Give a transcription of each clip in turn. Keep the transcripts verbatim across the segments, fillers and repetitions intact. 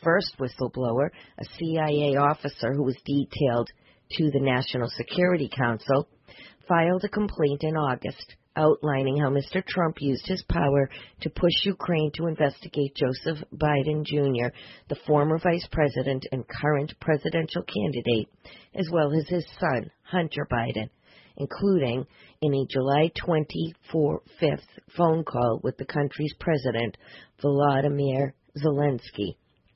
first whistleblower, a C I A officer who was detailed to the National Security Council, filed a complaint in August outlining how Mister Trump used his power to push Ukraine to investigate Joseph Biden Junior, the former vice president and current presidential candidate, as well as his son, Hunter Biden, including in a July twenty-fifth phone call with the country's president, Volodymyr Zelensky.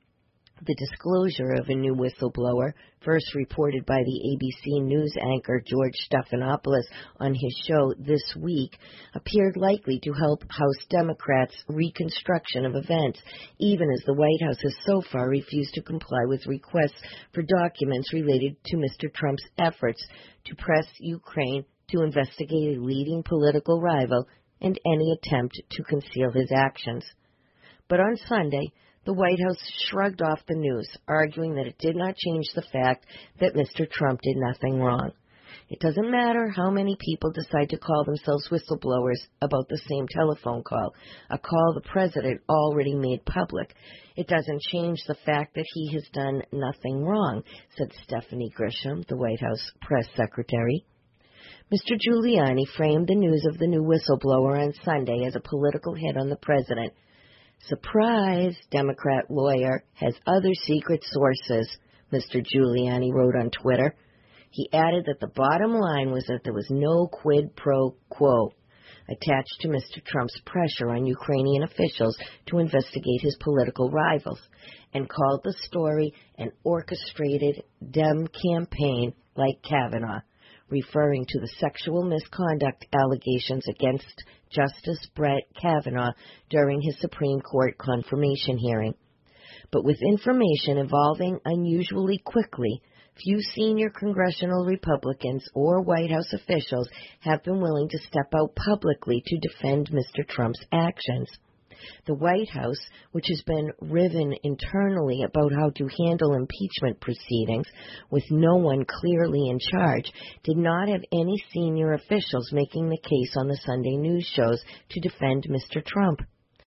The disclosure of a new whistleblower, first reported by the A B C News anchor George Stephanopoulos on his show This Week, appeared likely to help House Democrats' reconstruction of events, even as the White House has so far refused to comply with requests for documents related to Mister Trump's efforts to press Ukraine to investigate a leading political rival and any attempt to conceal his actions. But on Sunday, the White House shrugged off the news, arguing that it did not change the fact that Mister Trump did nothing wrong. It doesn't matter how many people decide to call themselves whistleblowers about the same telephone call, a call the president already made public. It doesn't change the fact that he has done nothing wrong, said Stephanie Grisham, the White House press secretary. Mister Giuliani framed the news of the new whistleblower on Sunday as a political hit on the president. Surprise, Democrat lawyer has other secret sources, Mister Giuliani wrote on Twitter. He added that the bottom line was that there was no quid pro quo attached to Mister Trump's pressure on Ukrainian officials to investigate his political rivals, and called the story an orchestrated Dem campaign like Kavanaugh, referring to the sexual misconduct allegations against Justice Brett Kavanaugh during his Supreme Court confirmation hearing. But with information evolving unusually quickly, few senior congressional Republicans or White House officials have been willing to step out publicly to defend Mister Trump's actions. The White House, which has been riven internally about how to handle impeachment proceedings with no one clearly in charge, did not have any senior officials making the case on the Sunday news shows to defend Mister Trump.